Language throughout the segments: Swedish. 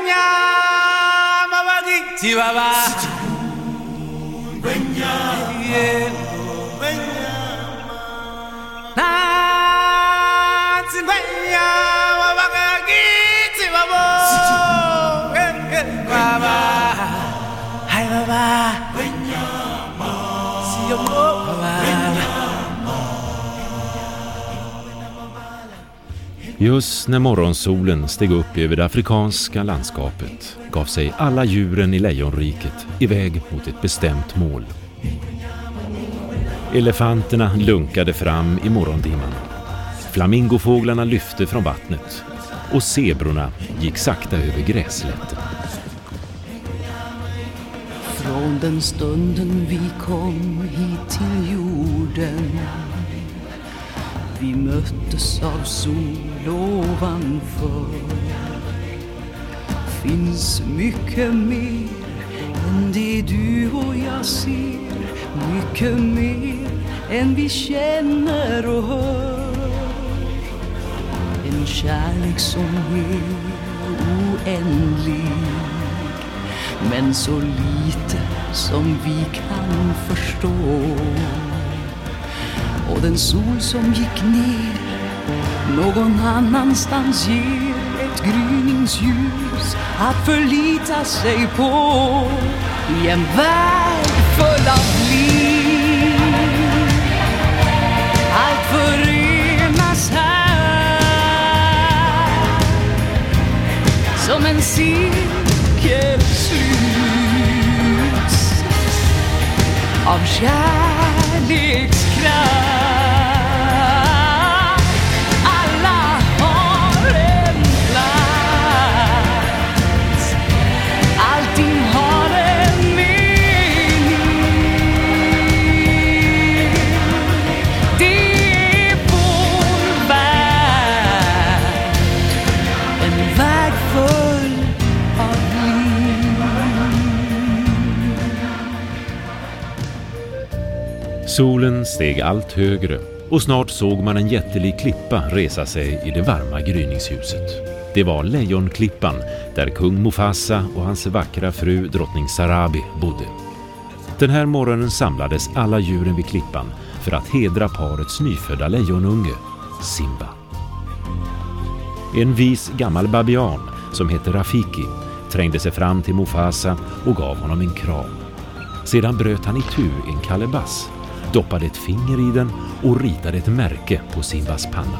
Just när morgonsolen steg upp över det afrikanska landskapet gav sig alla djuren i lejonriket iväg mot ett bestämt mål. Elefanterna lunkade fram i morgondimman. Flamingofåglarna lyfte från vattnet och zebrorna gick sakta över gräslätten. Från den stunden vi kom hit till jorden, vi möttes av sol ovanför. Finns mycket mer än det du och jag ser, mycket mer än vi känner och hör. En kärlek som är oändlig, men så lite som vi kan förstå. Och den sol som gick ner någon annanstans ger ett gryningsljus att förlita sig på i en värld full av liv. Allt förenas här som en cirkel sluts av kärlekskraft. Alla har en plats, allting har en mening. Det är vår värld, en värld full av liv. Solen steg allt högre och snart såg man en jättelik klippa resa sig i det varma gryningshuset. Det var Lejonklippan där kung Mufasa och hans vackra fru drottning Sarabi bodde. Den här morgonen samlades alla djuren vid klippan för att hedra parets nyfödda lejonunge, Simba. En vis gammal babian som hette Rafiki trängde sig fram till Mufasa och gav honom en kram. Sedan bröt han itu en kalebass, doppade ett finger i den och ritade ett märke på Simbas panna.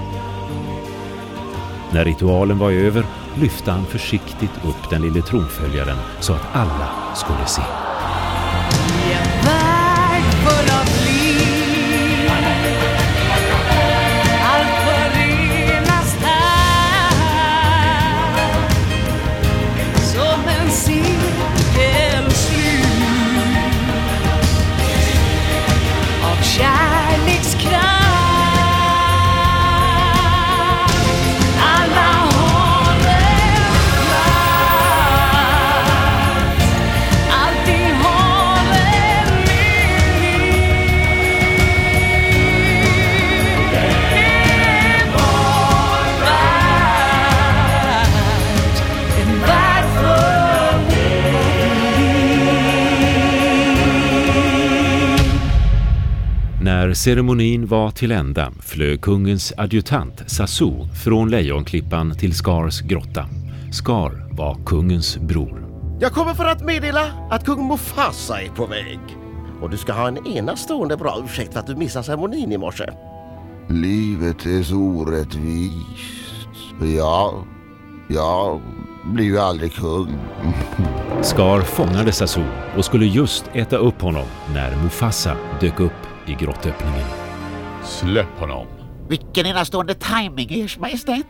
När ritualen var över lyfte han försiktigt upp den lille tronföljaren så att alla skulle se. I en värld full av liv, allt förenas här som en cirkel slut av kärlekskraft. Alla har en plats, allting har en mening. Det är vår värld, en värld full av liv. När ceremonin var till ända flög kungens adjutant Sasu från Lejonklippan till Skars grotta. Skar var kungens bror. Jag kommer för att meddela att kung Mufasa är på väg. Och du ska ha en enastående bra ursäkt för att du missade ceremonin i morse. Livet är så orättvist. Jag blir ju aldrig kung. Skar fångade Sasu och skulle just äta upp honom när Mufasa dök upp i grottöppningen. Släpp honom. Vilken enastående timing, ers majestät.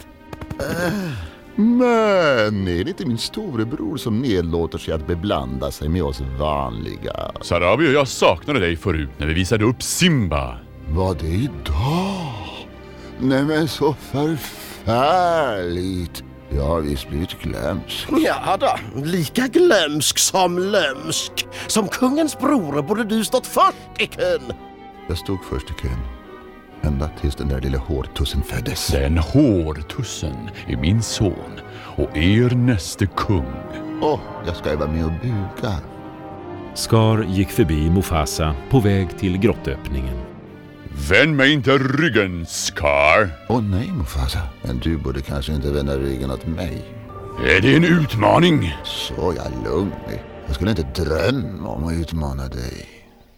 Men är det inte min storebror som nedlåter sig att beblanda sig med oss vanliga? Sarabi och jag saknade dig förut när vi visade upp Simba. Var det idag? Nej men så förfärligt. Jag har visst blivit glömsk. Ja då, lika glömsk som lömsk. Som kungens bror borde du stått först i kön. Jag stod först i kön. Ända tills den där lilla hårtussen föddes. Den hårtussen är min son och er näste kung. Jag ska ju vara med och buga. Scar gick förbi Mufasa på väg till grottöppningen. Vänd mig inte ryggen, Scar. Nej, Mufasa. Men du borde kanske inte vända ryggen åt mig. Är det en utmaning? Så jag lugn. Jag skulle inte drömma om att utmana dig.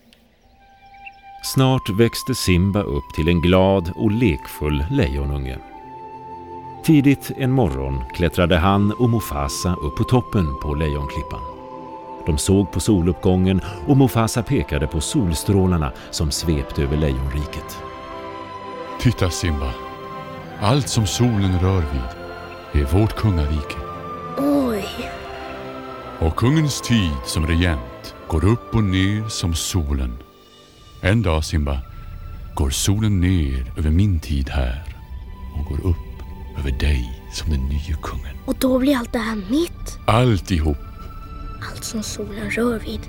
Snart växte Simba upp till en glad och lekfull lejonunge. Tidigt en morgon klättrade han och Mufasa upp på toppen på lejonklippan. De såg på soluppgången och Mufasa pekade på solstrålarna som svepte över lejonriket. Titta, Simba. Allt som solen rör vid är vårt kungarike. Oj. Och kungens tid som regent går upp och ner som solen. En dag, Simba, går solen ner över min tid här och går upp över dig som den nya kungen. Och då blir allt det här mitt. Alltihop. Allt som solen rör vid.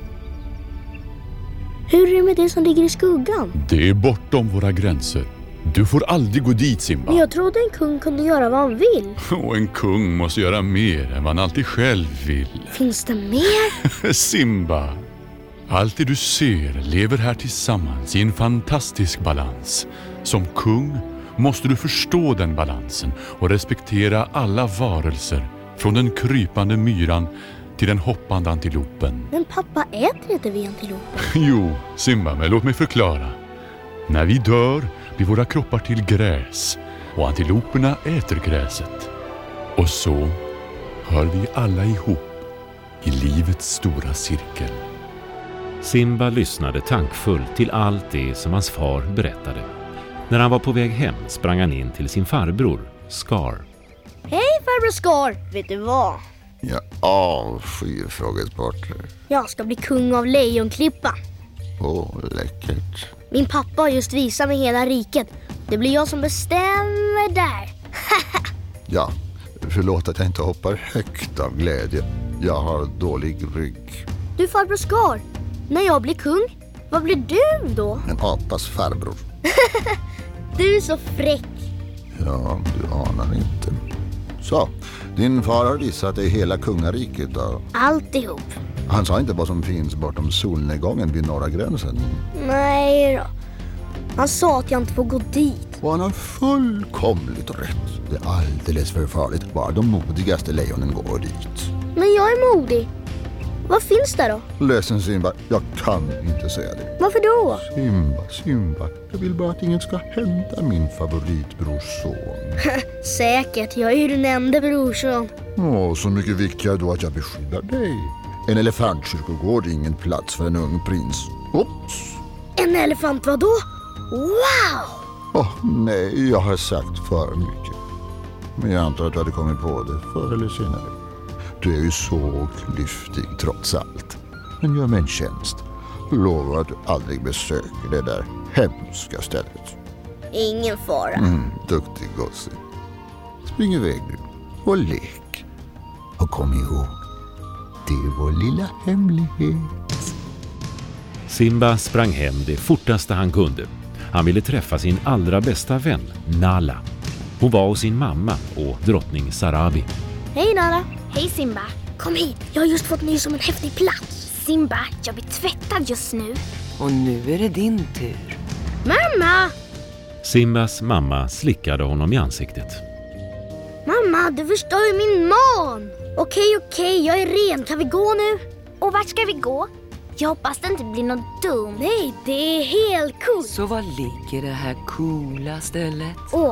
Hur är det med det som ligger i skuggan? Det är bortom våra gränser. Du får aldrig gå dit, Simba. Men jag trodde en kung kunde göra vad han vill. Och en kung måste göra mer än vad han alltid själv vill. Finns det mer? Simba, allt det du ser lever här tillsammans i en fantastisk balans. Som kung måste du förstå den balansen och respektera alla varelser, från den krypande myran till den hoppande antilopen. Men pappa äter inte vi antilopen. Jo, Simba, men låt mig förklara. När vi dör blir våra kroppar till gräs och antiloperna äter gräset. Och så hör vi alla ihop i livets stora cirkel. Simba lyssnade tankfullt till allt det som hans far berättade. När han var på väg hem sprang han in till sin farbror, Scar. Hej farbror Scar, vet du vad? Jag avskyr frågesporter. Jag ska bli kung av Lejonklippan. Läckert. Min pappa har just visat mig hela riket. Det blir jag som bestämmer där. Ja, förlåt att jag inte hoppar högt av glädje. Jag har dålig rygg. Du farbror Scar, när jag blir kung, vad blir du då? En apas farbror. Du är så fräck. Ja, du anar inte. Så, din far har visat dig hela kungariket då. Alltihop. Han sa inte vad som finns bortom solnedgången vid norra gränsen. Nej då. Han sa att jag inte får gå dit. Och han har fullkomligt rätt. Det är alldeles för farligt. Bara de modigaste lejonen går dit. Men jag är modig. Vad finns där då? Ledsen Simba, jag kan inte säga det. Varför då? Simba, jag vill bara att inget ska hända min favoritbrorson. Säkert, jag är ju den enda brorson. Så mycket viktigare då att jag beskyddar dig. En elefantkyrkogård är ingen plats för en ung prins. Oops. En elefant, vadå? Wow! Nej, jag har sagt för mycket. Men jag antar att du hade kommit på det förr eller senare. Du är ju så klyftig trots allt. Men gör mig en tjänst. Lovar att du aldrig besöker det där hemska stället. Ingen fara. Duktig gosse. Spring iväg nu och lek. Och kom ihåg, det är vår lilla hemlighet. Simba sprang hem det fortaste han kunde. Han ville träffa sin allra bästa vän, Nala. Hon var hos sin mamma och drottning Sarabi. Hej Nala. Hej Simba. Kom hit, jag har just fått nys om en häftig plats. Simba, jag blir tvättad just nu. Och nu är det din tur. Mamma! Simbas mamma slickade honom i ansiktet. Mamma, du förstör ju min man. Okej, jag är ren. Kan vi gå nu? Och vart ska vi gå? Jag hoppas det inte blir något dumt. Nej, det är helt coolt. Så var ligger det här coola stället?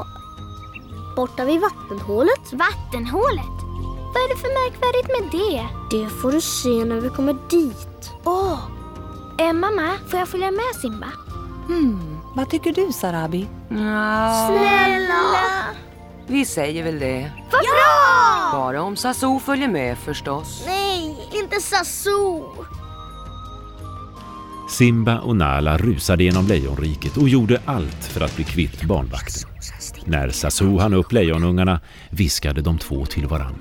Borta vid vattenhålet. Vattenhålet? Vad är det för märkvärdigt med det? Det får du se när vi kommer dit. Mamma, får jag följa med Simba? Vad tycker du, Sarabi? Snälla! Vi säger väl det. Vad bra! Bara om Sasu följer med förstås. Nej, inte Sasu. Simba och Nala rusade genom lejonriket och gjorde allt för att bli kvitt barnvakten. När Sasu hann upp lejonungarna viskade de två till varann.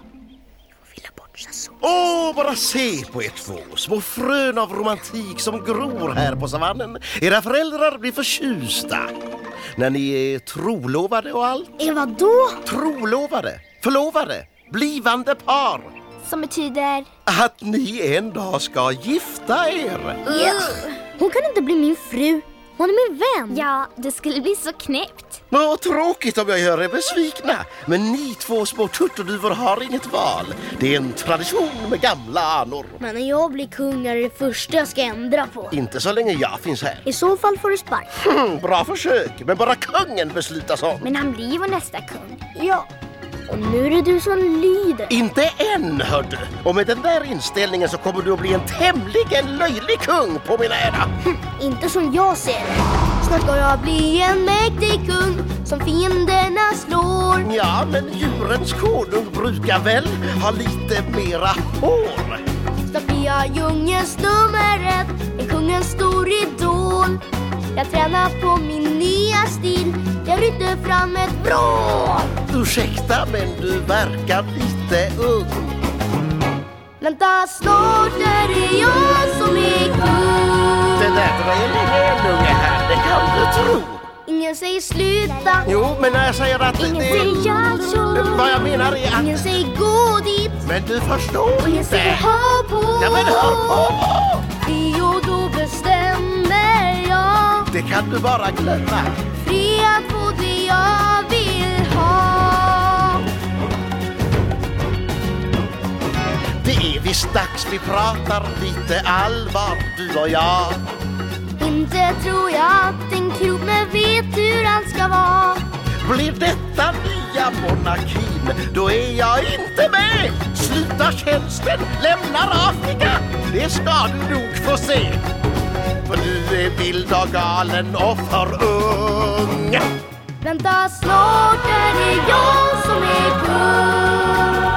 Bara se på er två, små frön av romantik som gror här på savannen. Era föräldrar blir förtjusta. när ni är trolovade och allt. Vad då? Trolovade, förlovade, blivande par. Som betyder... Att ni en dag ska gifta er. Hon kan inte bli min fru. Hon är min vän. Ja, det skulle bli så knäppt. Vad tråkigt om jag gör er besvikna. Men ni två små turturduvor har inget val. Det är en tradition med gamla anor. Men när jag blir kung är det första jag ska ändra på. Inte så länge jag finns här. I så fall får du spark. Bra försök, men bara kungen beslutar så. Men han blir ju vår nästa kung. Ja. Och nu är det du som lyder. Inte än, hör du. Och med den där inställningen så kommer du att bli en tämligen löjlig kung på mina ära. Inte som jag ser det. Snart ska jag bli en mäktig kung som fienderna slår. Ja, men djurens konung brukar väl ha lite mera hår. Snart blir jag djungelns nummer 1, är kungens stor idol. Jag tränar på min nya stil, jag rycker fram ett vrål. Ursäkta, men du verkar lite ung. Vänta, snart är det jag som är kung. Det där dröjer länge än, unge här, det kan du tro. Ingen säger sluta. Jo, men när jag säger att Ingen säger jag så. Vad jag menar är att... Ingen säger gå dit. Men du förstår Ingen inte. säger hör på. Ja, men hör på. Fri och då bestämmer jag. Det kan du bara glömma. Fri att få det jag vill ha. Det är visst dags vi pratar lite allvar, du och jag. Inte tror jag att en krok med vet hur han ska vara. Blir detta nya monarkin, då är jag inte med. Sluta tjänsten, lämnar Afrika. Det ska du nog få se. För du är vild och galen och för ung. Vänta, snart är det jag som är kung.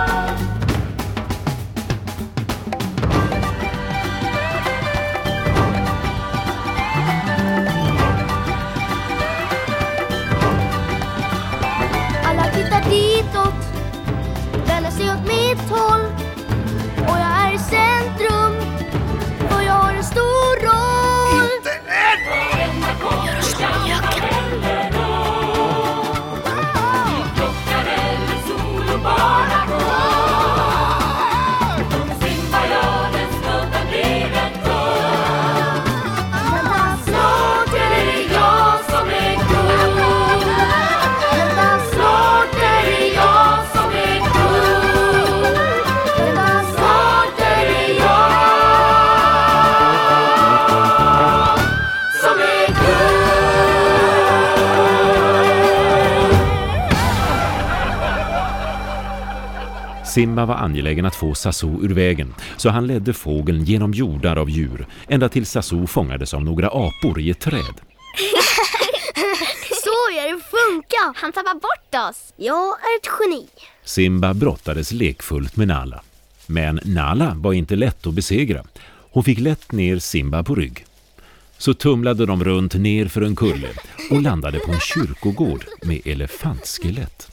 Alla tittar ditåt, vänder sig åt mitt håll. Och jag är i centrum, och jag har en stor roll. Inte än! Gör oss som mjöken. Simba var angelägen att få Sassou ur vägen, så han ledde fågeln genom jordar av djur, ända till Sassou fångades av några apor i ett träd. Så gör det funka. Han tappar bort oss. Jag är ett geni. Simba brottades lekfullt med Nala. Men Nala var inte lätt att besegra. Hon fick lätt ner Simba på rygg. Så tumlade de runt ner för en kulle och landade på en kyrkogård med elefantskelett.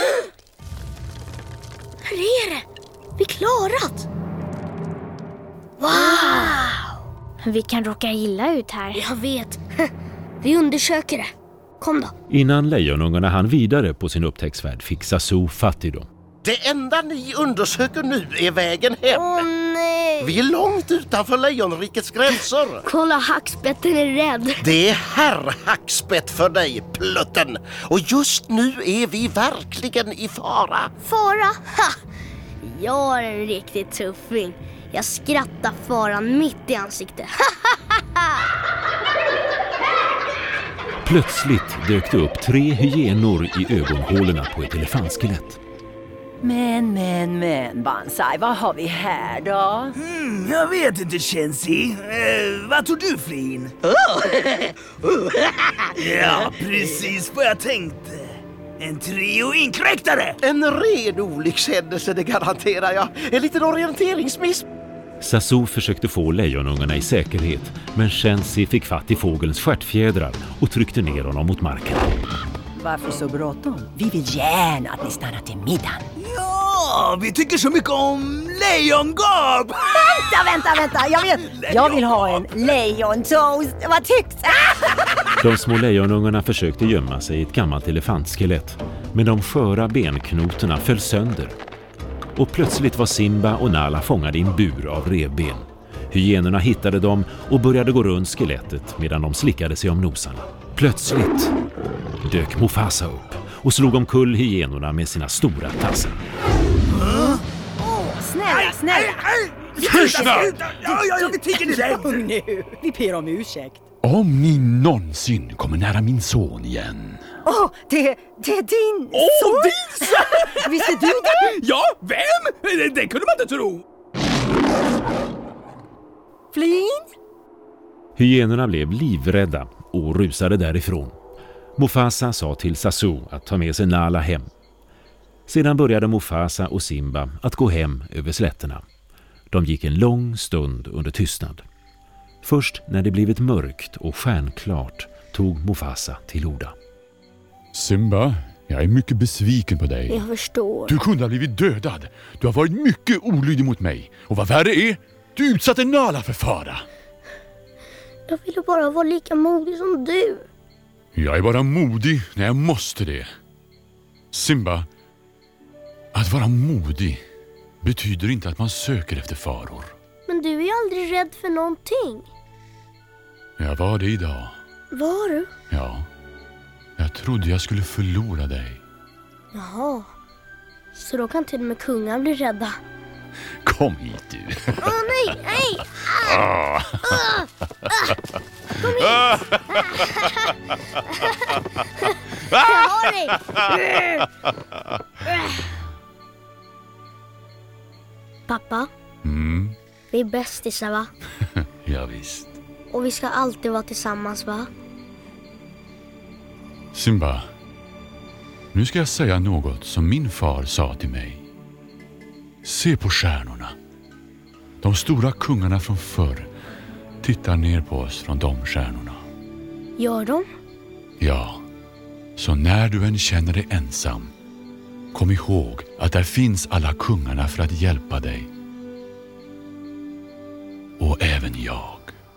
Här är det. Vi klarat. Wow! Vi kan råka illa ut här. Jag vet. Vi undersöker det. Kom då. Innan lejonungarna hann vidare på sin upptäcktsfärd fick Sassou fatt i dem. Det enda ni undersöker nu är vägen hem. Nej. Vi är långt utanför lejonrikets gränser. Kolla, hackspetten är rädd. Det är herr Hackspett för dig, plutten. Och just nu är vi verkligen i fara. Fara? Ha! Jag är en riktigt tuffing. Jag skrattar faran mitt i ansiktet. Plötsligt dök det upp 3 hyenor i ögonhålorna på ett elefantskelett. Men, Bansai, vad har vi här då? Jag vet inte, Chensi. Vad tog du, Flin? Ja, precis vad jag tänkte. En trio inkräktare! En ren olyckshändelse, det garanterar jag. En liten orienteringsmiss. Sassou försökte få lejonungarna i säkerhet, men Chensi fick fatt i fågelns stjärtfjädrar och tryckte ner honom mot marken. Varför så bråttom? Vi vill gärna att ni stannar till middagen. Ja, vi tycker så mycket om lejongap! Vänta! Jag vill ha en lejontoast. Vad tycks? De små lejonungarna försökte gömma sig i ett gammalt elefantskelett, men de sköra benknotorna föll sönder. Och plötsligt var Simba och Nala fångade i en bur av revben. Hyenorna hittade dem och började gå runt skelettet medan de slickade sig om nosarna. Plötsligt dök Mufasa upp och slog omkull hyenorna med sina stora tassar. Snälla! Jag tycker det är Nu, vi ber om ursäkt. Om ni någonsin kommer nära min son igen. Det är din son! din son! Visste du det? Ja, vem? Det kunde man inte tro. Flin? Hyenorna blev livrädda och rusade därifrån. Mufasa sa till Sasu att ta med sig Nala hem. Sedan började Mufasa och Simba att gå hem över slätterna. De gick en lång stund under tystnad. Först när det blivit mörkt och stjärnklart tog Mufasa till orda. Simba, jag är mycket besviken på dig. Jag förstår. Du kunde ha blivit dödad. Du har varit mycket olydig mot mig. Och vad värre är, du utsatte Nala för fara. Jag ville bara vara lika modig som du. Jag är bara modig när jag måste det. Simba, att vara modig betyder inte att man söker efter faror. Men du är ju aldrig rädd för någonting. Jag var det idag. Var du? Ja, jag trodde jag skulle förlora dig. Jaha. Så då kan till och med kungar bli rädda. Kom hit du. Nej! Kom hit! Jag har dig! Pappa, vi är bästisar, va? Ja, visst. Och vi ska alltid vara tillsammans, va? Simba, nu ska jag säga något som min far sa till mig. Se på stjärnorna. De stora kungarna från förr tittar ner på oss från de stjärnorna. Gör de? Ja, så när du än känner dig ensam, kom ihåg att där finns alla kungarna för att hjälpa dig. Och även jag.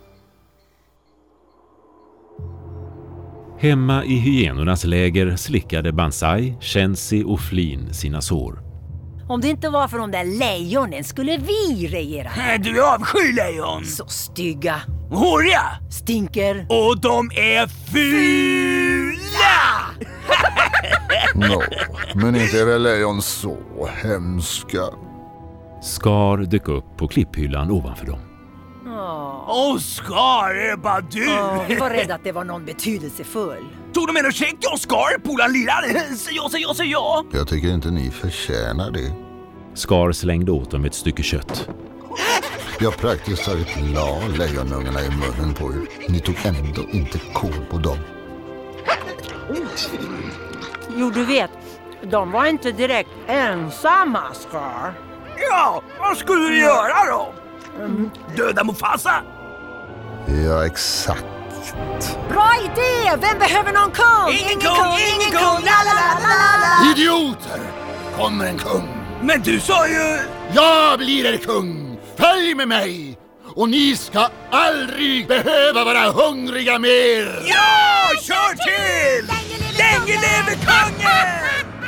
Hemma i hyenornas läger slickade Bansai, Shensi och Flin sina sår. Om det inte var för de där lejonen skulle vi regera här. Du avskyr lejon. Så stygga. Håriga. Stinker. Och de är fula. Men inte är väl lejon så hemska. Scar dök upp på klipphyllan ovanför dem. Oscar, är bara du. Vi var rädda att det var någon betydelsefull. Tog de en och check, Oscar? Polan lirar. Säg ja. Jag tycker inte ni förtjänar det. Scar slängde åt dem ett stycke kött. Jag praktiskt taget la lejonungarna i munnen på er. Ni tog ändå inte koll på dem. Jo, du vet, de var inte direkt ensamma, Scar. Ja, vad skulle du göra då? Döda Mufasa? Ja, exakt. Bra idé! Vem behöver någon kung? Ingen kung! La, la, la, la, la. Idioter! Kommer en kung. Men du sa ju... Jag blir er kung! Följ med mig! Och ni ska aldrig behöva vara hungriga mer! Ja! Kör till! Länge lever kungen!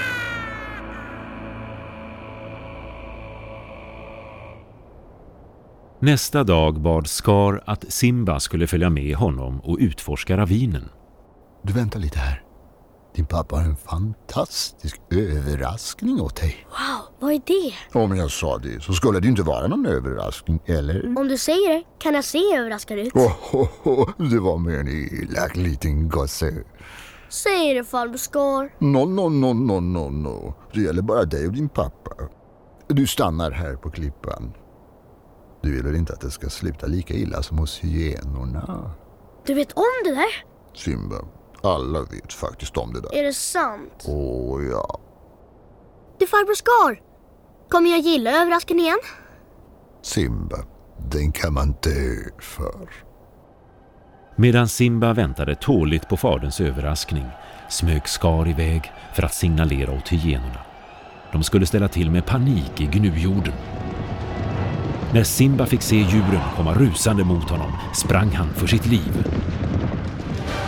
Nästa dag bad Scar att Simba skulle följa med honom och utforska ravinen. Du väntar lite här. Din pappa har en fantastisk överraskning åt dig. Wow, vad är det? Om jag sa det så skulle det inte vara någon överraskning, eller? Om du säger det kan jag se överraskad ut. Det var med en elak liten gosse. Säg det, farbror Scar. No. Det gäller bara dig och din pappa. Du stannar här på klippan. Du vill väl inte att det ska sluta lika illa som hos hyenorna? Du vet om det där? Simba, alla vet faktiskt om det där. Är det sant? Ja. Du, farbror Scar, kommer jag gilla överraskningen igen? Simba, den kan man dö för. Medan Simba väntade tåligt på faderns överraskning smög Scar iväg för att signalera åt hyenorna. De skulle ställa till med panik i gnujorden. När Simba fick se djuren komma rusande mot honom sprang han för sitt liv.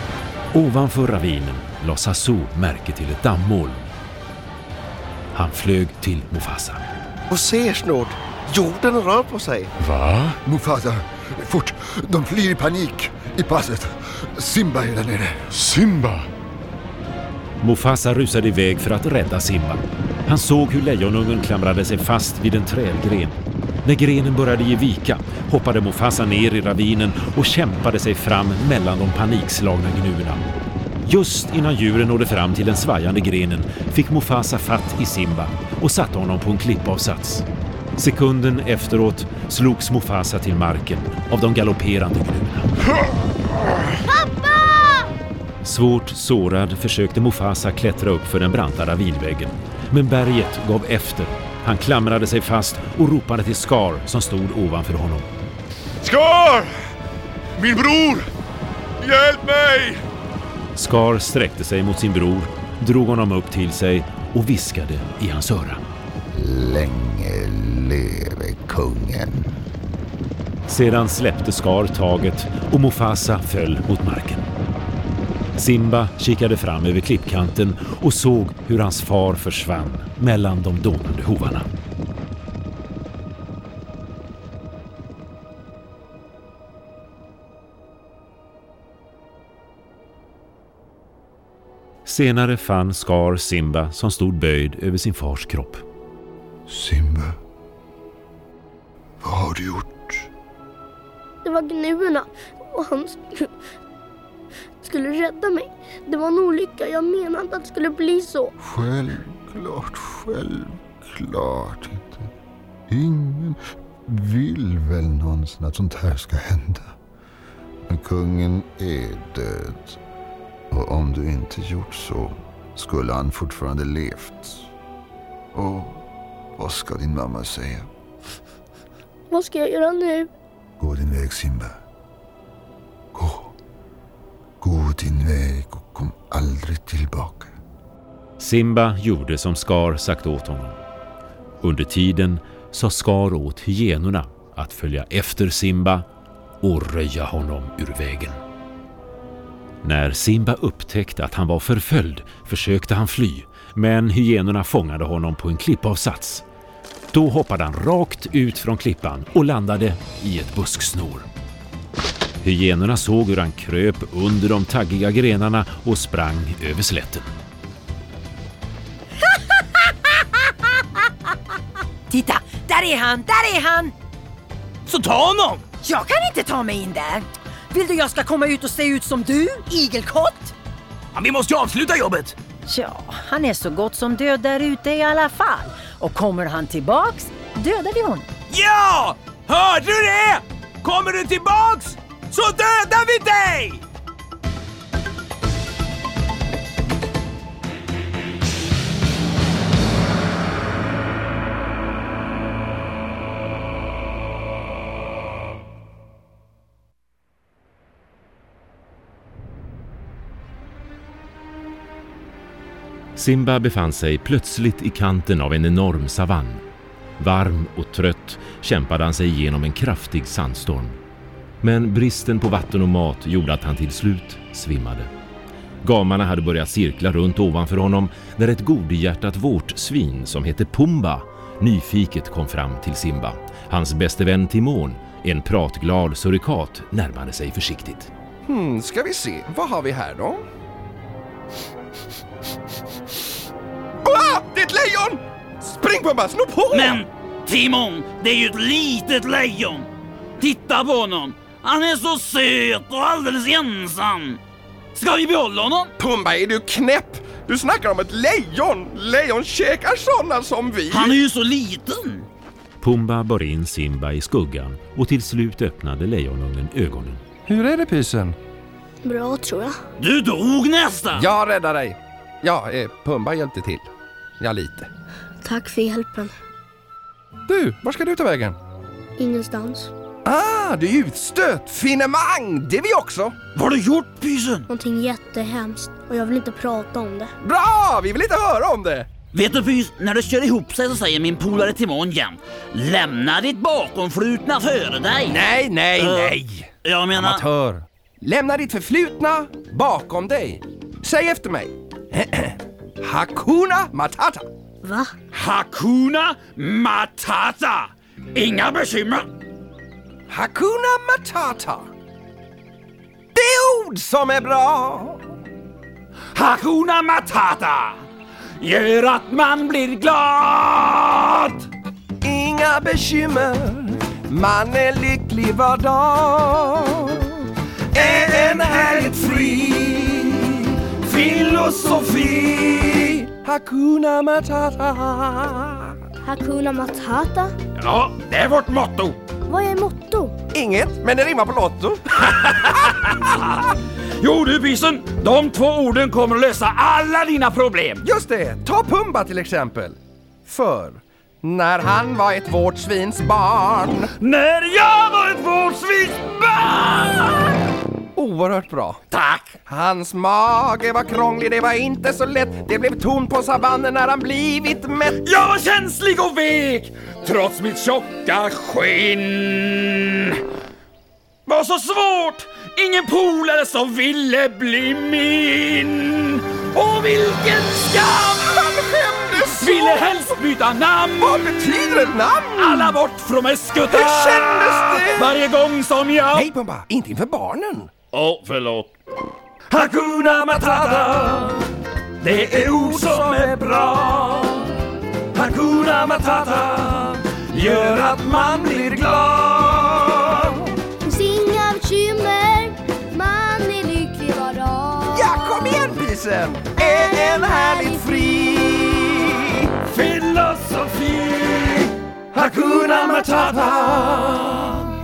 Ovanför ravinen la Sasu märke till ett dammoln. Han flög till Mufasa. Och se snart, jorden rör på sig. Va? Mufasa, fort! De flyr i panik i passet. Simba är där nere. Simba! Mufasa rusade iväg för att rädda Simba. Han såg hur lejonungen klamrade sig fast vid en trädgren. När grenen började ge vika hoppade Mufasa ner i ravinen och kämpade sig fram mellan de panikslagna gnuerna. Just innan djuren nådde fram till den svajande grenen fick Mufasa fatt i Simba och satte honom på en klippavsats. Sekunden efteråt slogs Mufasa till marken av de galopperande gnuerna. Pappa! Svårt sårad försökte Mufasa klättra upp för den branta ravinväggen. Men berget gav efter. Han klamrade sig fast och ropade till Scar som stod ovanför honom. Scar! Min bror! Hjälp mig! Scar sträckte sig mot sin bror, drog honom upp till sig och viskade i hans öra. Länge leve kungen. Sedan släppte Scar taget och Mufasa föll mot marken. Simba kikade fram över klippkanten och såg hur hans far försvann mellan de dånande hovarna. Senare fann Scar Simba som stod böjd över sin fars kropp. Simba, vad har du gjort? Det var gnuerna och han skulle rädda mig. Det var en olycka, jag menade att det skulle bli så. Självklart inte. Ingen vill väl någonsin att sånt här ska hända. Men kungen är död. Och om du inte gjort så skulle han fortfarande levt. Och vad ska din mamma säga? Vad ska jag göra nu? Gå din väg, Simba. Gå din väg och kom aldrig tillbaka. Simba gjorde som Scar sagt åt honom. Under tiden sa Scar åt hyenorna att följa efter Simba och röja honom ur vägen. När Simba upptäckte att han var förföljd försökte han fly, men hyenorna fångade honom på en klippavsats. Då hoppade han rakt ut från klippan och landade i ett busksnår. Hyenorna såg hur han kröp under de taggiga grenarna och sprang över slätten. Titta, där är han! Så ta honom! Jag kan inte ta mig in där. Vill du jag ska komma ut och se ut som du, igelkott? Ja, vi måste ju avsluta jobbet. Ja, han är så gott som död där ute i alla fall. Och kommer han tillbaks, dödar vi honom. Ja! Hörde du det? Kommer du tillbaks så dödar vi dig! Simba befann sig plötsligt i kanten av en enorm savann. Varm och trött kämpade han sig igenom en kraftig sandstorm. Men bristen på vatten och mat gjorde att han till slut svimmade. Gamarna hade börjat cirkla runt ovanför honom när ett godhjärtat vårtsvin som hette Pumba nyfiket kom fram till Simba. Hans bäste vän Timon, en pratglad surikat, närmade sig försiktigt. Ska vi se, vad har vi här då? Det är ett lejon! Spring Pumba, snå på! Men Timon, det är ju ett litet lejon. Titta på honom. Han är så söt och alldeles ensam. Ska vi behålla honom? Pumba, är du knäpp? Du snackar om ett lejon. Lejon käkar sådana som vi. Han är ju så liten. Pumba bar in Simba i skuggan och till slut öppnade lejonungen ögonen. Hur är det, pysen? Bra, tror jag. Du dog nästan. Jag räddar dig. Ja, Pumba hjälpte till. Ja, lite. Tack för hjälpen. Du, var ska du ta vägen? Ingenstans. Du är utstött. Finemang, det är vi också. Vad har du gjort, pysen? Någonting jättehemskt och jag vill inte prata om det. Bra, vi vill inte höra om det. Vet du, pys, när det kör ihop sig så säger min polare Timon jämt: lämna ditt bakomflutna före dig. Nej. Jag menar... Amatör. Lämna ditt förflutna bakom dig. Säg efter mig. Hakuna Matata. Va? Hakuna Matata. Inga bekymmer. Hakuna Matata. Det är ord som är bra. Hakuna Matata gör att man blir glad. Inga bekymmer, man är lycklig var dag. Är en härligt fri filosofi. Hakuna Matata. Hakuna Matata? Ja, det är vårt motto. Vad är motto? Inget, men det rimmar på lotto. Jo du Bisen, de 2 orden kommer att lösa alla dina problem. Just det, ta Pumba till exempel. För när han var ett vårdsvins barn. När jag var ett vårdsvins barn. Oerhört bra. Tack. Hans mage var krånglig, det var inte så lätt. Det blev ton på savannen när han blivit mätt. Jag var känslig och vek, trots mitt tjocka skinn. Var så svårt, ingen polare som ville bli min. Och vilken skam! Han skämdes så! Ville helst byta namn. Vad betyder ett namn? Alla bort från mig skuttar. Hur kändes det? Varje gång som jag... Nej Pumba, inte inför barnen. Förlåt. Hakuna Matata, det är ord som är bra. Hakuna Matata gör att man blir glad. Inga bekymmer, man är lycklig var dag. Ja, kom igen Bisen! Är en härligt fri filosofi. Hakuna Matata.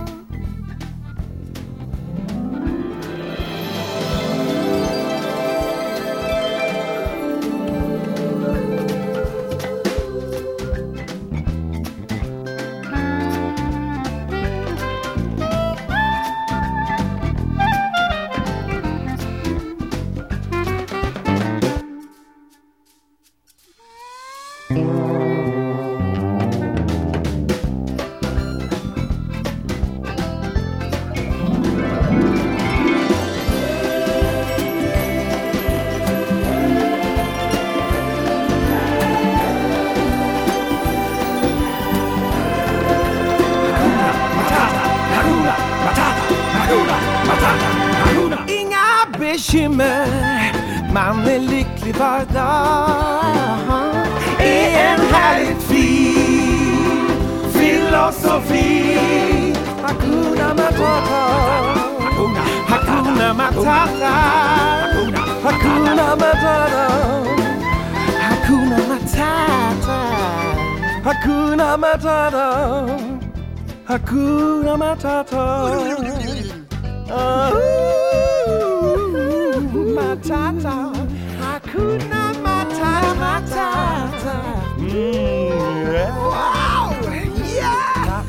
Bekymmer, man är lycklig var dag. Är en härligt fri filosofi. Hakuna Matata. Hakuna Matata. Hakuna Matata. Hakuna Matata. Hakuna Matata. Hakuna Matata. Matata, Hakuna Matata. Wow! Yeah!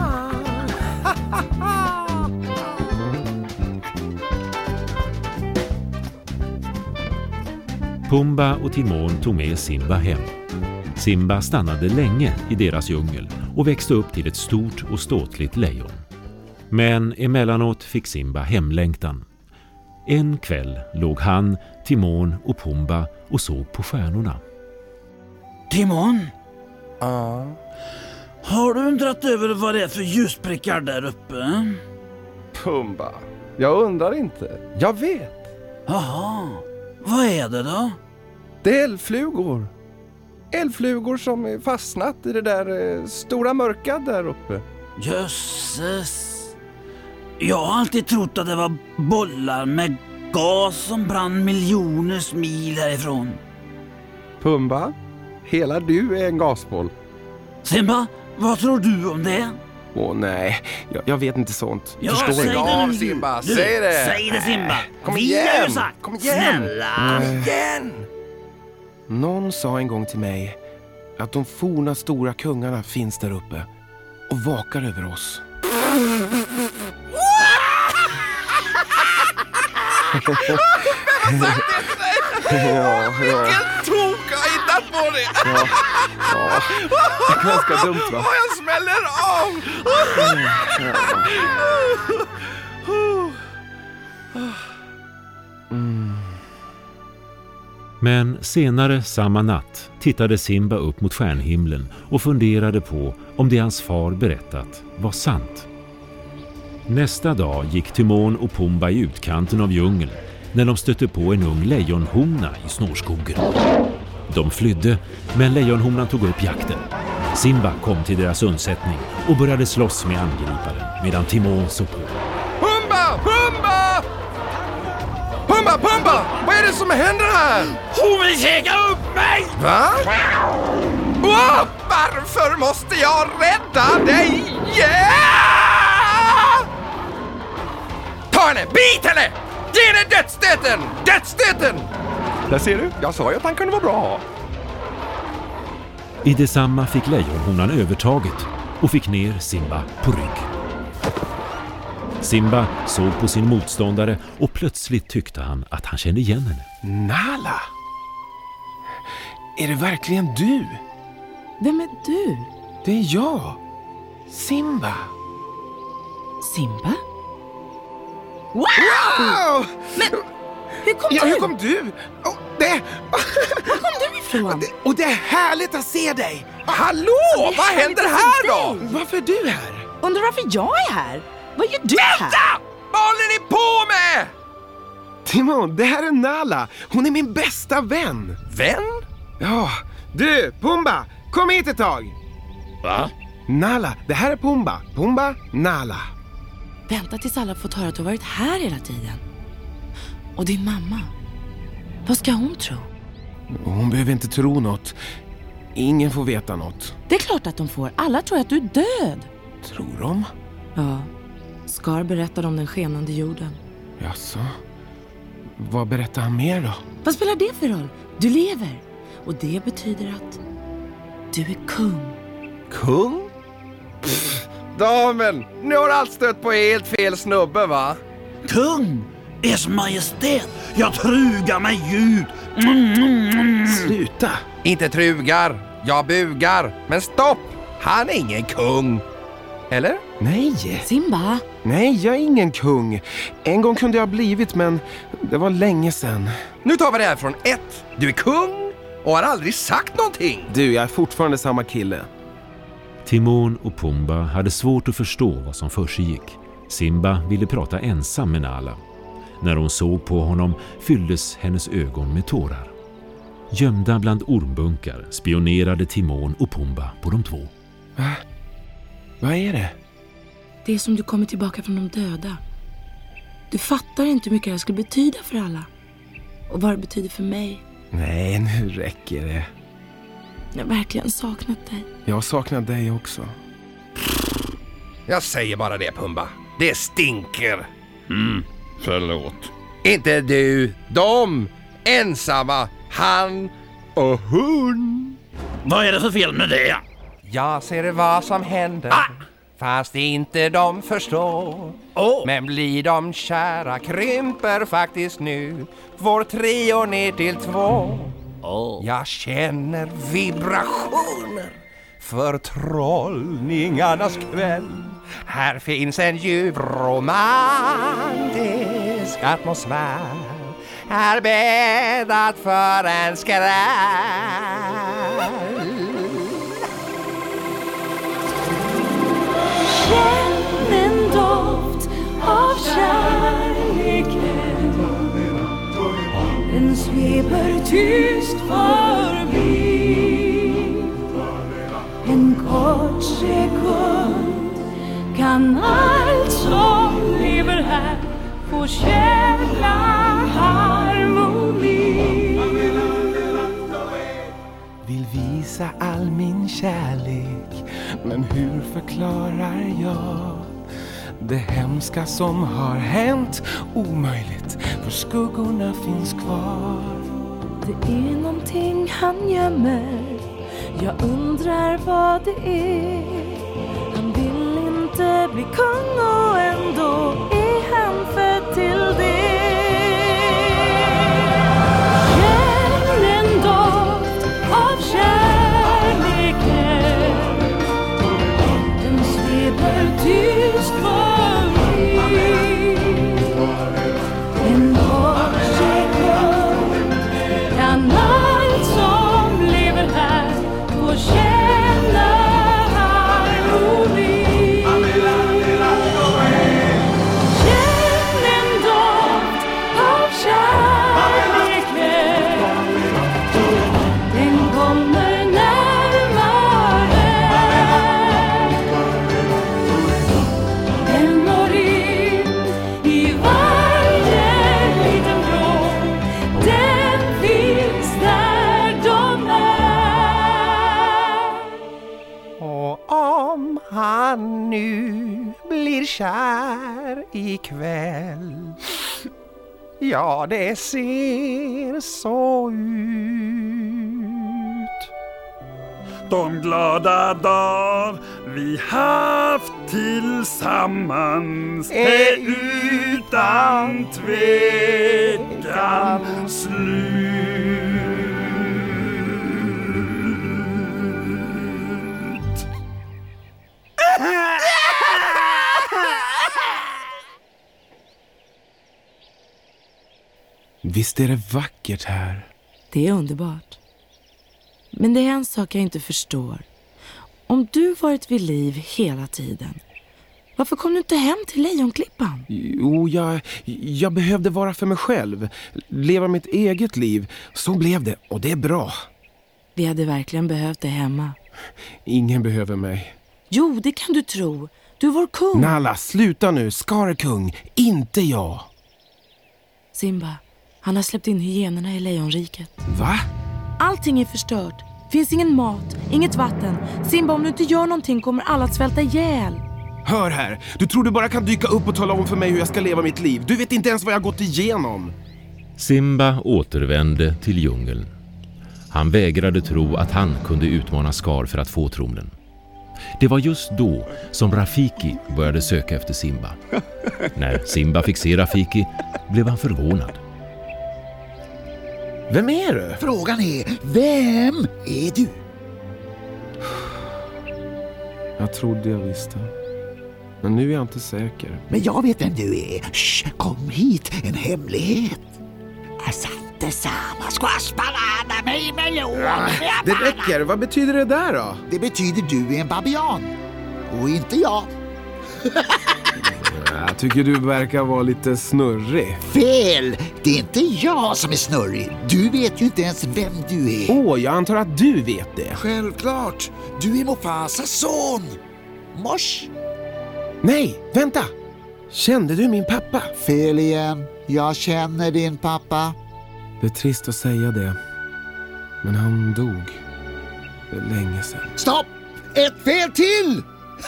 Pumba och Timon tog med Simba hem. Simba stannade länge i deras djungel och växte upp till ett stort och ståtligt lejon. Men emellanåt fick Simba hemlängtan. En kväll låg han, Timon och Pumba och såg på stjärnorna. Timon? Ja? Har du undrat över vad det är för ljusprickar där uppe? Pumba, jag undrar inte. Jag vet. Jaha, vad är det då? Det är eldflugor. Eldflugor som är fastnat i det där stora mörka där uppe. Jösses. Jag har alltid trott att det var bollar med gas som brann miljoners mil härifrån. Pumba, hela du är en gasboll. Simba, vad tror du om det? Åh nej, jag vet inte sånt. Ja, förstår säg inte. det nu. Simba, Du, säg det. Säg det Simba. Kom Vi igen. har ju sagt. Kom igen. Snälla. Kom igen. Någon sa en gång till mig att de forna stora kungarna finns där uppe och vakar över oss. Ja. Vilken tok har hittat på det! Det är ganska dumt va? Och jag smäller av! Men senare samma natt tittade Simba upp mot stjärnhimlen och funderade på om det hans far berättat var sant. Nästa dag gick Timon och Pumba i utkanten av djungeln när de stötte på en ung lejonhona i snårskogen. De flydde, men lejonhonan tog upp jakten. Simba kom till deras undsättning och började slåss med angriparen medan Timon såg på. Pumba! Pumba! Pumba! Pumba! Vad är det som händer här? Hon vill käka upp mig! Va? Oh, varför måste jag rädda dig? Yeah! Ta henne! Bit henne! Ge henne dödsstöten! Dödsstöten! Där ser du, jag sa ju att han kunde vara bra. I detsamma fick lejonhonan övertaget och fick ner Simba på rygg. Simba såg på sin motståndare och plötsligt tyckte han att han kände igen henne. Nala! Är det verkligen du? Vem är du? Det är jag. Simba. Simba? Wow! Men hur kom du? Hur kom du? Var kom du ifrån? Och det är härligt att se dig. Hallå! Vad händer här då? Varför är du här? Undrar varför jag är här? Vad gör du här? Vänta! Vad håller ni på med? Timon, det här är Nala. Hon är min bästa vän. Vän? Ja. Du, Pumba, kom hit ett tag. Va? Nala, det här är Pumba. Pumba, Nala. Vänta tills alla fått höra att du har varit här hela tiden. Och din mamma. Vad ska hon tro? Hon behöver inte tro något. Ingen får veta något. Det är klart att de får. Alla tror att du är död. Tror de? Ja. Scar berättade om den skenande jorden. Jaså? Vad berättar han mer då? Vad spelar det för roll? Du lever. Och det betyder att du är kung. Kung? Pff, damen, nu har allt stött på helt fel snubbe, va? Kung, Ers Majestät, jag trugar mig djupt. Sluta! Inte trugar, jag bugar. Men stopp, han är ingen kung. Eller? Nej. Simba? Nej, jag är ingen kung. En gång kunde jag ha blivit, men det var länge sedan. Nu tar vi det här från ett. Du är kung och har aldrig sagt någonting. Du, jag är fortfarande samma kille. Timon och Pumba hade svårt att förstå vad som försiggick. Simba ville prata ensam med Nala. När hon såg på honom fylldes hennes ögon med tårar. Gömda bland ormbunkar spionerade Timon och Pumba på de två. Va? Vad är det? Det är som du kommer tillbaka från de döda. Du fattar inte hur mycket det skulle betyda för alla. Och vad det betyder för mig. Nej, nu räcker det. Jag har verkligen saknat dig. Jag har saknat dig också. Jag säger bara det, Pumba. Det stinker. Förlåt. Inte du, de, ensamma, han och hon. Vad är det för fel med det? Jag ser vad som händer, fast inte de förstår. Men blir de kära krymper faktiskt nu vår trio ner till 2. Jag känner vibrationer för trollningarnas kväll. Här finns en djup romantisk atmosfär, här bäddat för en skräll. Känn en doft av kärleken, den sveper tyst förbi. En kort sekund kan allt som lever här få känna harmoni. Vill visa all min kärlek, men hur förklarar jag det hemska som har hänt? Omöjligt, för skuggorna finns kvar. Det är någonting han gömmer, jag undrar vad det är. Han vill inte bli kung och ändå är han född till det. Känn en doft av kärleken, den sveper tyst förbi. man nu blir kär ikväll. Ja, det ser så ut. De glada dagar vi haft tillsammans är utan tvekan slut. Visst är det vackert här? Det är underbart. Men det är en sak jag inte förstår. Om du varit vid liv hela tiden, varför kom du inte hem till Lejonklippan? Jo, jag behövde vara för mig själv. Leva mitt eget liv. Så blev det, och det är bra. Vi hade verkligen behövt dig hemma. Ingen behöver mig. Jo, det kan du tro. Du är vår kung. Nala, sluta nu. Scar är kung, inte jag. Simba, han har släppt in hyenorna i Lejonriket. Va? Allting är förstört. Finns ingen mat, inget vatten. Simba, om du inte gör någonting kommer alla att svälta ihjäl. Hör här, du tror du bara kan dyka upp och tala om för mig hur jag ska leva mitt liv. Du vet inte ens vad jag gått igenom. Simba återvände till djungeln. Han vägrade tro att han kunde utmana Scar för att få tronen. Det var just då som Rafiki började söka efter Simba. När Simba fick se Rafiki blev han förvånad. Vem är du? Frågan är, vem är du? Jag trodde jag visste. Men nu är jag inte säker. Men jag vet vem du är. Shh, kom hit, en hemlighet. Asante sama squashbalana mig melon. Det räcker, vad betyder det där då? Det betyder du är en babian. Och inte jag. Jag tycker du verkar vara lite snurrig. Fel! Det är inte jag som är snurrig. Du vet ju inte ens vem du är. Jag antar att du vet det. Självklart. Du är Mufasas son. Mors. Nej, vänta. Kände du min pappa? Fel igen. Jag känner din pappa. Det är trist att säga det. Men han dog. Det är länge sedan. Stopp! Ett fel till!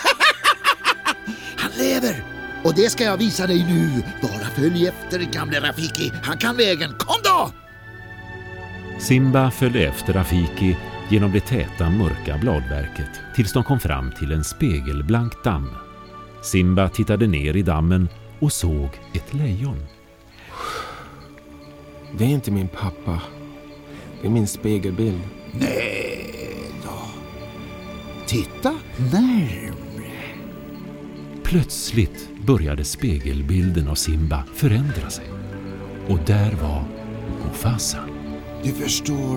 Han lever! Och det ska jag visa dig nu. Bara följ efter gamle Rafiki. Han kan vägen. Kom då! Simba följde efter Rafiki genom det täta mörka bladverket tills de kom fram till en spegelblank damm. Simba tittade ner i dammen och såg ett lejon. Det är inte min pappa. Det är min spegelbild. Nej då. Titta närmare. Plötsligt började spegelbilden av Simba förändra sig. Och där var Mufasa. Du förstår.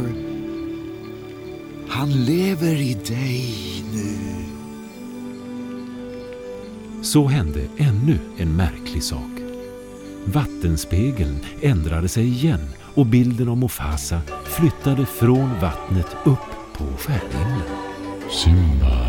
Han lever i dig nu. Så hände ännu en märklig sak. Vattenspegeln ändrade sig igen och bilden av Mufasa flyttade från vattnet upp på skärhimlen. Simba.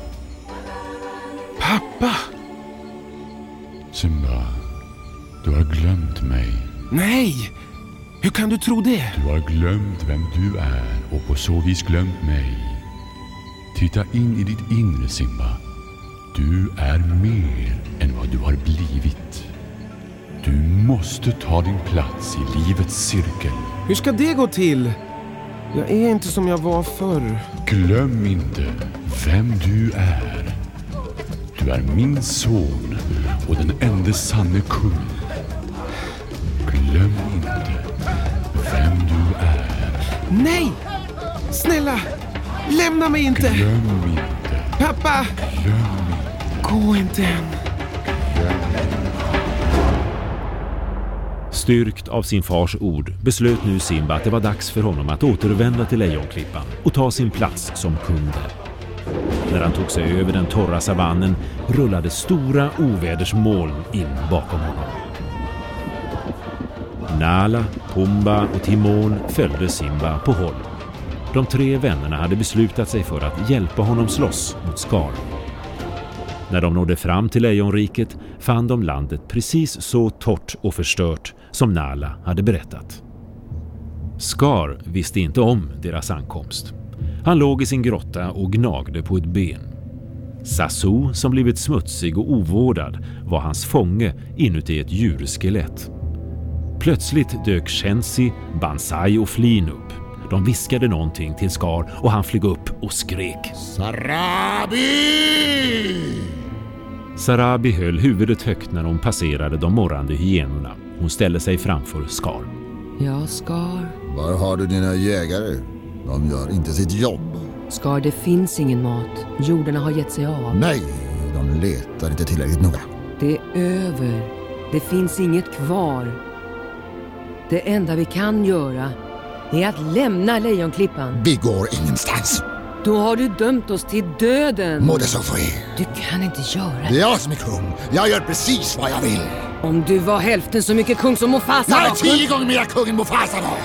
Pappa! Simba, du har glömt mig. Nej! Hur kan du tro det? Du har glömt vem du är och på så vis glömt mig. Titta in i ditt inre, Simba. Du är mer än vad du har blivit. Du måste ta din plats i livets cirkel. Hur ska det gå till? Jag är inte som jag var förr. Glöm inte vem du är. Du är min son och den enda sanne kung. Glöm inte vem du är. Nej! Snälla, lämna mig inte! Glöm inte. Pappa! Glöm inte. Gå inte än. Styrkt av sin fars ord beslöt nu Simba att det var dags för honom att återvända till Lejonklippan och ta sin plats som kung där. När han tog sig över den torra savannen rullade stora ovädersmoln in bakom honom. Nala, Pumba och Timon följde Simba på håll. De tre vännerna hade beslutat sig för att hjälpa honom slåss mot Scar. När de nådde fram till Lejonriket fann de landet precis så torrt och förstört som Nala hade berättat. Scar visste inte om deras ankomst. Han låg i sin grotta och gnagde på ett ben. Sasu, som blivit smutsig och ovårdad, var hans fånge inuti ett djurskelett. Plötsligt dök Shensi, Bansai och Flin upp. De viskade någonting till Scar och han flög upp och skrek: Sarabi! Sarabi höll huvudet högt när hon passerade de morrande hyenorna. Hon ställde sig framför Scar. Ja, Scar. Var har du dina jägare? De gör inte sitt jobb. Scar, det finns ingen mat. Jordarna har gett sig av. Nej, de letar inte tillräckligt noga. Det är över. Det finns inget kvar. Det enda vi kan göra är att lämna Lejonklippan. Vi går ingenstans. Då har du dömt oss till döden. Må det så ske. Du kan inte göra det. Det är jag som är kung. Jag gör precis vad jag vill. Om du var hälften så mycket kung som Mufasa jag var. är 10 gånger mer kung än Mufasa var.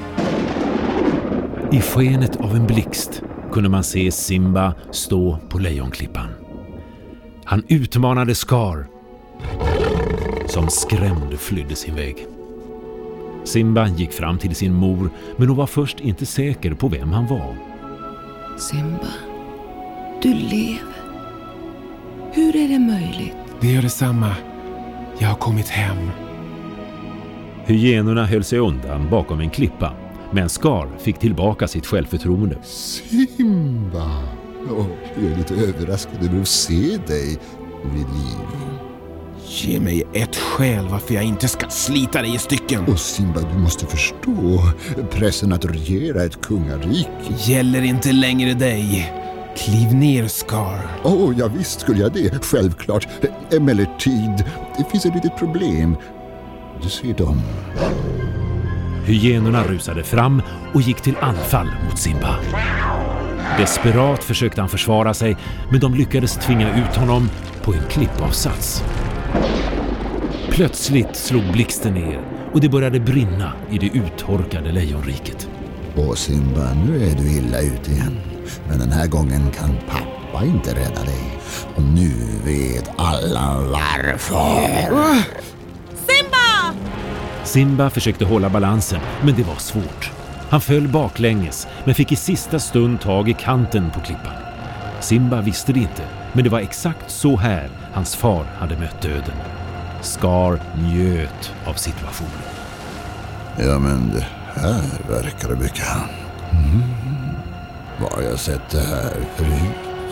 I skenet av en blixt kunde man se Simba stå på Lejonklippan. Han utmanade Scar, som skrämd flydde sin väg. Simba gick fram till sin mor, men hon var först inte säker på vem han var. Simba, du lever. Hur är det möjligt? Det gör detsamma. Jag har kommit hem. Hyenorna höll sig undan bakom en klippa, men Scar fick tillbaka sitt självförtroende. Simba! Jag är lite överraskad över att se dig vid liv. Ge mig ett skäl varför jag inte ska slita dig i stycken. Och Simba, du måste förstå. Pressen att regera ett kungarik gäller inte längre dig. Kliv ner, Scar. Ja, visst skulle jag det. Självklart. Emellertid, det finns ett litet problem. Du ser dem. Hyenorna rusade fram och gick till anfall mot Simba. Desperat försökte han försvara sig, men de lyckades tvinga ut honom på en klippavsats. Plötsligt slog blixten ner och det började brinna i det uttorkade lejonriket. Simba, nu är du illa ute igen. Men den här gången kan pappa inte rädda dig. Och nu vet alla varför. Simba! Simba försökte hålla balansen, men det var svårt. Han föll baklänges, men fick i sista stund tag i kanten på klippan. Simba visste det inte, men det var exakt så här hans far hade mött döden. Scar njöt av situationen. Ja, men det här verkar bekant. Var har jag sett det här förut?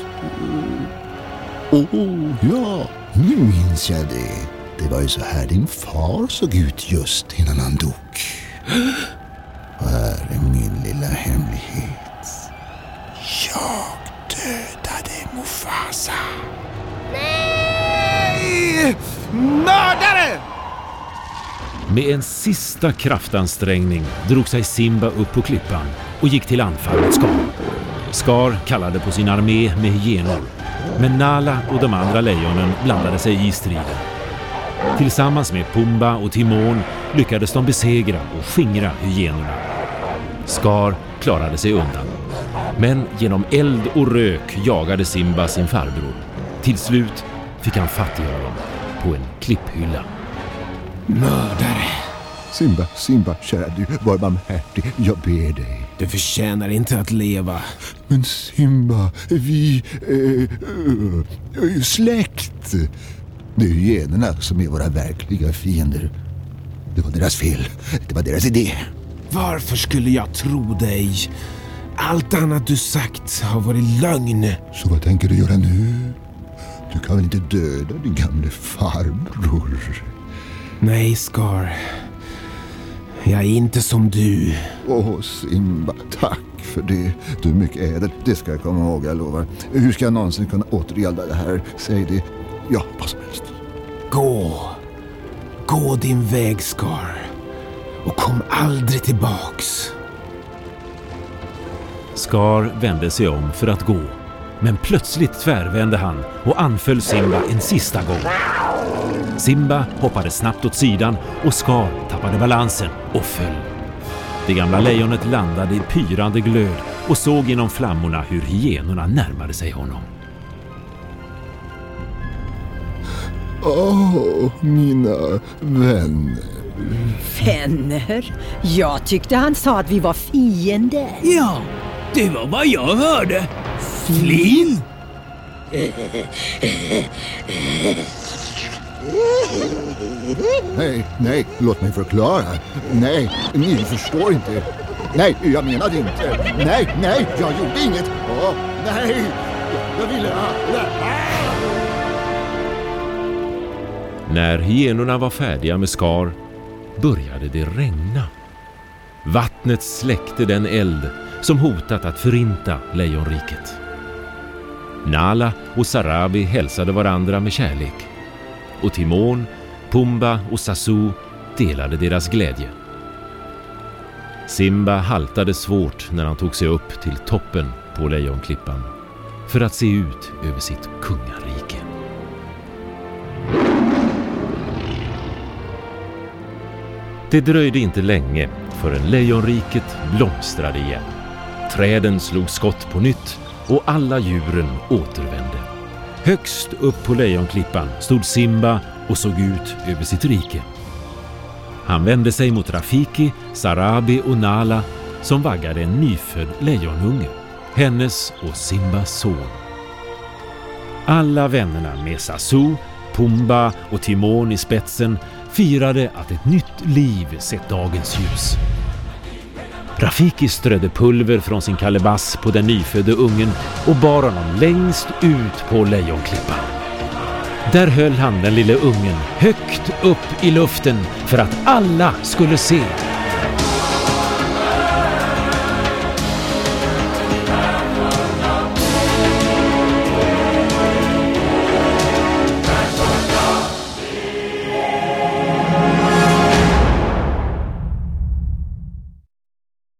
Ja, nu minns jag det. Det var ju så här din far såg ut just innan han dog. Och här är min lilla hemlighet. Jag dödade Mufasa. Nej! Mördare! Med en sista kraftansträngning drog sig Simba upp på klippan och gick till anfall mot Scar. Scar kallade på sin armé med hyenor, men Nala och de andra lejonen blandade sig i striden. Tillsammans med Pumba och Timon lyckades de besegra och skingra hyenorna. Scar klarade sig undan, men genom eld och rök jagade Simba sin farbror. Till slut fick han fatt i honom på en klipphylla. Mördare! Simba, kära du, var barmhärtig, jag ber dig. Du förtjänar inte att leva. Men Simba, vi släkt. Det är hyenorna som är våra verkliga fiender. Det var deras fel, det var deras idé. Varför skulle jag tro dig? Allt annat du sagt har varit lögn. Så vad tänker du göra nu? Du kan väl inte döda din gamle farbror? Nej, Scar. Jag är inte som du. Simba, tack för det. Du är mycket ädel. Det ska jag komma ihåg, jag lovar. Hur ska jag någonsin kunna återgälda det här? Säg det. Ja, vad som helst. Gå din väg, Scar. Och kom aldrig tillbaks. Scar vände sig om för att gå, men plötsligt tvärvände han och anföll Simba en sista gång. Simba hoppade snabbt åt sidan och Scar tappade balansen och föll. Det gamla lejonet landade i pyrande glöd och såg genom flammorna hur hyenorna närmade sig honom. Mina vänner. Vänner? Jag tyckte han sa att vi var fiender. Ja, det var vad jag hörde. Flin? Nej, låt mig förklara. Nej, ni förstår inte. Nej, jag menade inte. Nej, jag gjorde inget. Nej, jag ville... När hyenorna var färdiga med Scar började det regna. Vattnet släckte den eld som hotat att förinta lejonriket. Nala och Sarabi hälsade varandra med kärlek. Och Timon, Pumba och Sasu delade deras glädje. Simba haltade svårt när han tog sig upp till toppen på Lejonklippan för att se ut över sitt kungarike. Det dröjde inte länge förrän lejonriket blomstrade igen. Träden slog skott på nytt och alla djuren återvände. Högst upp på Lejonklippan stod Simba och såg ut över sitt rike. Han vände sig mot Rafiki, Sarabi och Nala som vaggade en nyfödd lejonunge, hennes och Simbas son. Alla vännerna med Sasu, Pumba och Timon i spetsen firade att ett nytt liv sett dagens ljus. Rafiki strödde pulver från sin kalebass på den nyfödde ungen och bar honom längst ut på Lejonklippan. Där höll han den lille ungen högt upp i luften för att alla skulle se.